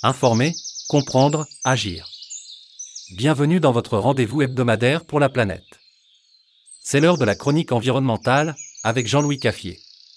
Informer, comprendre, agir. Bienvenue dans votre rendez-vous hebdomadaire pour la planète. C'est l'heure de la chronique environnementale avec Jean-Louis Caffier.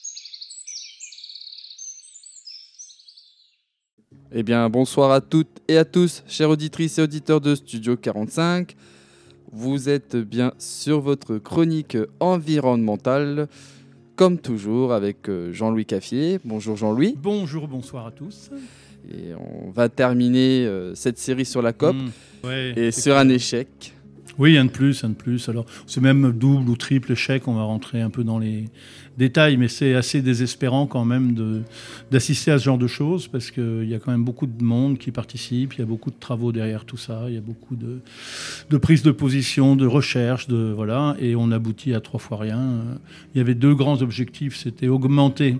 Eh bien, bonsoir à toutes et à tous, chères auditrices et auditeurs de Studio 45. Vous êtes bien sur votre chronique environnementale, comme toujours, avec Jean-Louis Caffier. Bonjour Jean-Louis. Bonjour, bonsoir à tous. Et on va terminer cette série sur la COP et sur un échec. Oui, un de plus. Alors, c'est même double ou triple échec, on va rentrer un peu dans les détails, mais c'est assez désespérant quand même d'assister à ce genre de choses, parce qu'il y a quand même beaucoup de monde qui participe, il y a beaucoup de travaux derrière tout ça, il y a beaucoup de prises de position, de recherche, et on aboutit à 3 fois rien. Il y avait 2 grands objectifs, c'était augmenter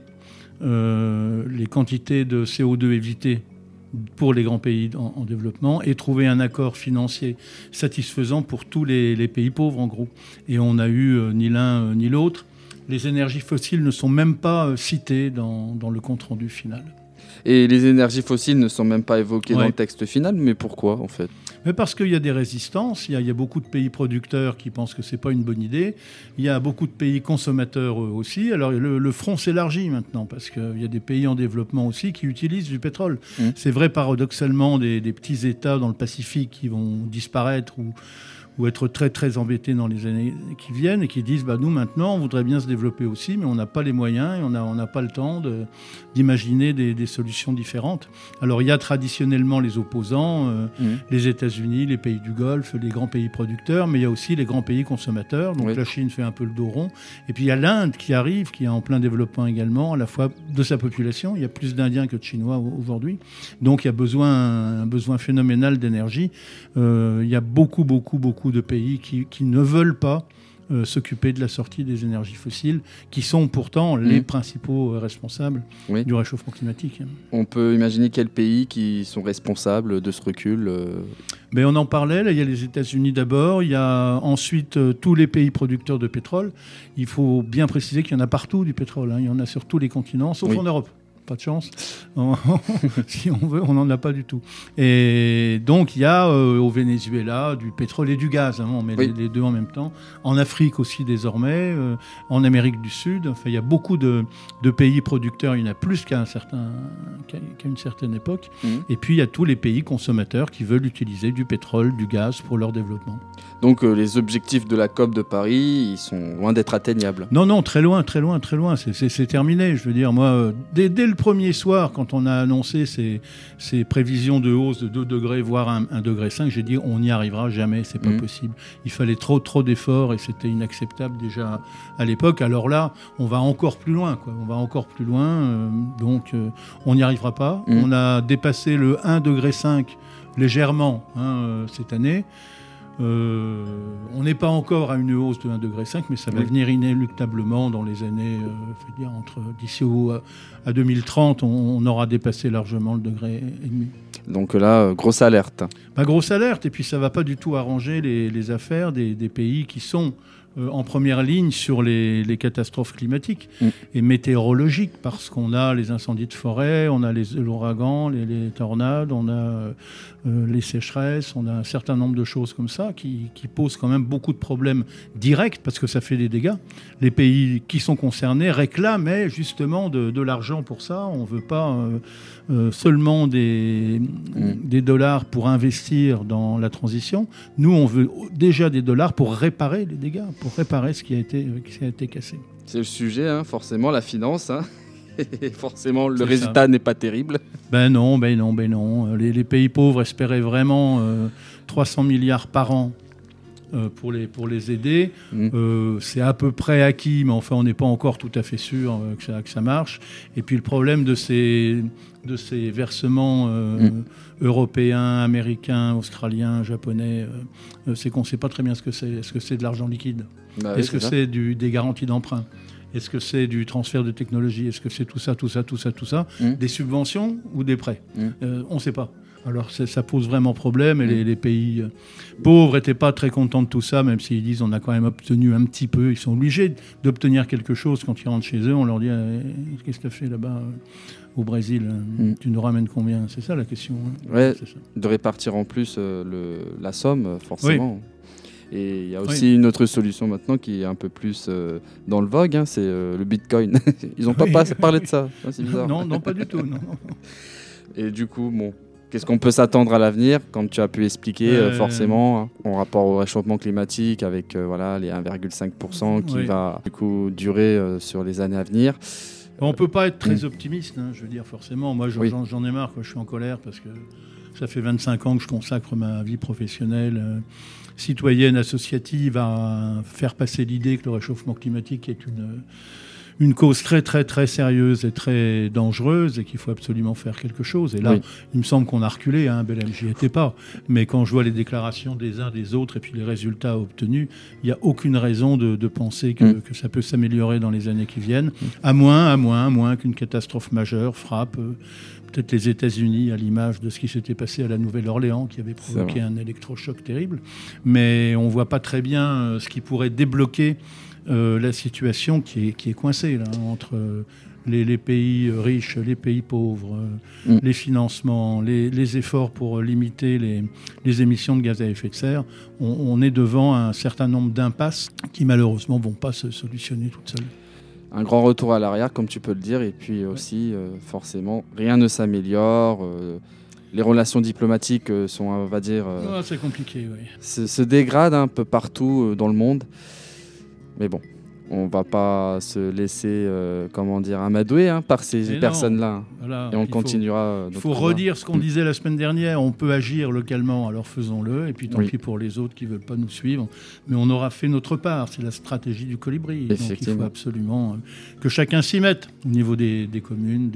les quantités de CO2 évitées pour les grands pays en développement et trouver un accord financier satisfaisant pour tous les pays pauvres, en gros. Et on n'a eu ni l'un ni l'autre. Les énergies fossiles ne sont même pas citées dans le compte-rendu final. Et les énergies fossiles ne sont même pas évoquées dans le texte final, mais pourquoi en fait ? Mais parce qu'il y a des résistances, il y a beaucoup de pays producteurs qui pensent que ce n'est pas une bonne idée, il y a beaucoup de pays consommateurs aussi, alors le front s'élargit maintenant, parce qu'il y a des pays en développement aussi qui utilisent du pétrole. C'est vrai paradoxalement des petits États dans le Pacifique qui vont disparaître ou être très très embêtés dans les années qui viennent et qui disent nous maintenant on voudrait bien se développer aussi, mais on n'a pas les moyens et on n'a pas le temps d'imaginer des solutions différentes. Alors il y a traditionnellement les opposants, les États-Unis, les pays du Golfe, les grands pays producteurs, mais il y a aussi les grands pays consommateurs, donc la Chine fait un peu le dos rond, et puis il y a l'Inde qui arrive, qui est en plein développement également, à la fois de sa population, il y a plus d'Indiens que de Chinois aujourd'hui, donc il y a un besoin phénoménal d'énergie. Il y a beaucoup de pays qui ne veulent pas s'occuper de la sortie des énergies fossiles, qui sont pourtant les principaux responsables du réchauffement climatique. On peut imaginer quels pays qui sont responsables de ce recul Mais on en parlait, là, il y a les États-Unis d'abord, il y a ensuite tous les pays producteurs de pétrole. Il faut bien préciser qu'il y en a partout du pétrole, il y en a sur tous les continents, sauf en Europe. Pas de chance. Si on veut, on n'en a pas du tout. Et donc, il y a au Venezuela du pétrole et du gaz. On met les deux en même temps. En Afrique aussi, désormais. En Amérique du Sud. Enfin, il y a beaucoup de pays producteurs. Il y en a plus qu'à une certaine époque. Et puis, il y a tous les pays consommateurs qui veulent utiliser du pétrole, du gaz pour leur développement. Donc, les objectifs de la COP de Paris, ils sont loin d'être atteignables. Non, très loin. C'est terminé. Je veux dire, moi, dès le premier soir, quand on a annoncé ces prévisions de hausse de 2 degrés, voire 1,5 degré, j'ai dit on n'y arrivera jamais, c'est pas possible. Il fallait trop d'efforts et c'était inacceptable déjà à l'époque. Alors là, on va encore plus loin, donc on n'y arrivera pas. On a dépassé le 1,5 degré légèrement cette année. On n'est pas encore à une hausse de 1,5 degré, mais ça va venir inéluctablement dans les années, d'ici à 2030, on aura dépassé largement le 1,5 degré. Donc là, grosse alerte. Grosse alerte, et puis ça ne va pas du tout arranger les affaires des pays qui sont en première ligne sur les catastrophes climatiques et météorologiques, parce qu'on a les incendies de forêt, on a les ouragans, les tornades, on a les sécheresses, on a un certain nombre de choses comme ça qui posent quand même beaucoup de problèmes directs, parce que ça fait des dégâts. Les pays qui sont concernés réclamaient justement de l'argent pour ça. On ne veut pas seulement des dollars pour investir dans la transition. Nous, on veut déjà des dollars pour réparer les dégâts, pour réparer ce qui a été cassé. C'est le sujet, forcément, la finance. Et forcément, le résultat n'est pas terrible. Non. Les pays pauvres espéraient vraiment 300 milliards par an pour les aider. C'est à peu près acquis, mais enfin, on n'est pas encore tout à fait sûr que ça marche. Et puis, le problème de ces versements européens, américains, australiens, japonais, c'est qu'on ne sait pas très bien ce que c'est. Est-ce que c'est de l'argent liquide ? Est-ce que c'est des garanties d'emprunt ? Est-ce que c'est du transfert de technologie ? Est-ce que c'est tout ça ? Des subventions ou des prêts ? On ne sait pas. Alors ça pose vraiment problème et les pays pauvres n'étaient pas très contents de tout ça, même s'ils disent on a quand même obtenu un petit peu. Ils sont obligés d'obtenir quelque chose quand ils rentrent chez eux. On leur dit qu'est-ce que tu as fait là-bas au Brésil, tu nous ramènes combien? C'est ça la question. Ouais, c'est ça. De répartir en plus la somme, forcément. Oui. Et il y a aussi Oui. une autre solution maintenant qui est un peu plus dans le vogue, c'est le Bitcoin. Ils n'ont pas parlé de ça, c'est bizarre. Non, pas du tout. Non. Et du coup, bon, qu'est-ce qu'on peut s'attendre à l'avenir, comme tu as pu expliquer, forcément, hein, en rapport au réchauffement climatique, avec voilà, les 1,5% qui va du coup durer sur les années à venir. On ne peut pas être très optimiste, je veux dire, forcément. Moi, j'en ai marre, je suis en colère parce que ça fait 25 ans que je consacre ma vie professionnelle citoyenne, associative, à faire passer l'idée que le réchauffement climatique est une cause très, très, très sérieuse et très dangereuse et qu'il faut absolument faire quelque chose. Et là, il me semble qu'on a reculé, Belém, j'y étais pas. Mais quand je vois les déclarations des uns des autres et puis les résultats obtenus, il n'y a aucune raison de penser que ça peut s'améliorer dans les années qui viennent, à moins qu'une catastrophe majeure frappe peut-être les États-Unis, à l'image de ce qui s'était passé à la Nouvelle-Orléans, qui avait provoqué un électrochoc terrible. Mais on ne voit pas très bien ce qui pourrait débloquer la situation qui est coincée là, entre les pays riches, les pays pauvres, les financements, les efforts pour limiter les émissions de gaz à effet de serre. On est devant un certain nombre d'impasses qui malheureusement ne vont pas se solutionner toutes seules. Un grand retour à l'arrière, comme tu peux le dire, et puis aussi, forcément, rien ne s'améliore. Les relations diplomatiques sont, on va dire, c'est compliqué, oui. se dégradent un peu partout dans le monde. Mais bon, on ne va pas se laisser amadouer par ces personnes-là. Voilà, et on continuera. Il faut redire ce qu'on disait la semaine dernière. On peut agir localement, alors faisons-le. Et puis tant pis pour les autres qui ne veulent pas nous suivre. Mais on aura fait notre part. C'est la stratégie du colibri. Donc il faut absolument que chacun s'y mette au niveau des communes,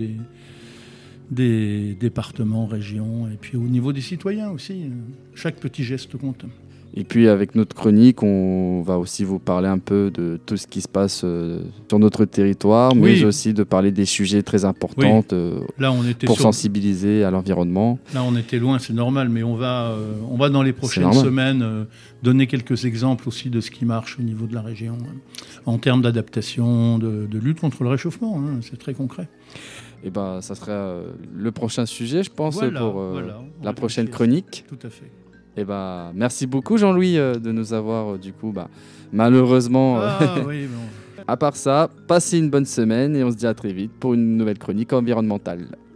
des départements, régions, et puis au niveau des citoyens aussi. Chaque petit geste compte. Et puis avec notre chronique, on va aussi vous parler un peu de tout ce qui se passe sur notre territoire, mais aussi de parler des sujets très importants Là, pour sensibiliser à l'environnement. Là, on était loin, c'est normal, mais on va dans les prochaines semaines donner quelques exemples aussi de ce qui marche au niveau de la région, en termes d'adaptation, de lutte contre le réchauffement. C'est très concret. Et ça sera le prochain sujet, je pense, pour la prochaine chronique. Tout à fait. Et merci beaucoup Jean-Louis de nous avoir malheureusement à part ça, passez une bonne semaine et on se dit à très vite pour une nouvelle chronique environnementale.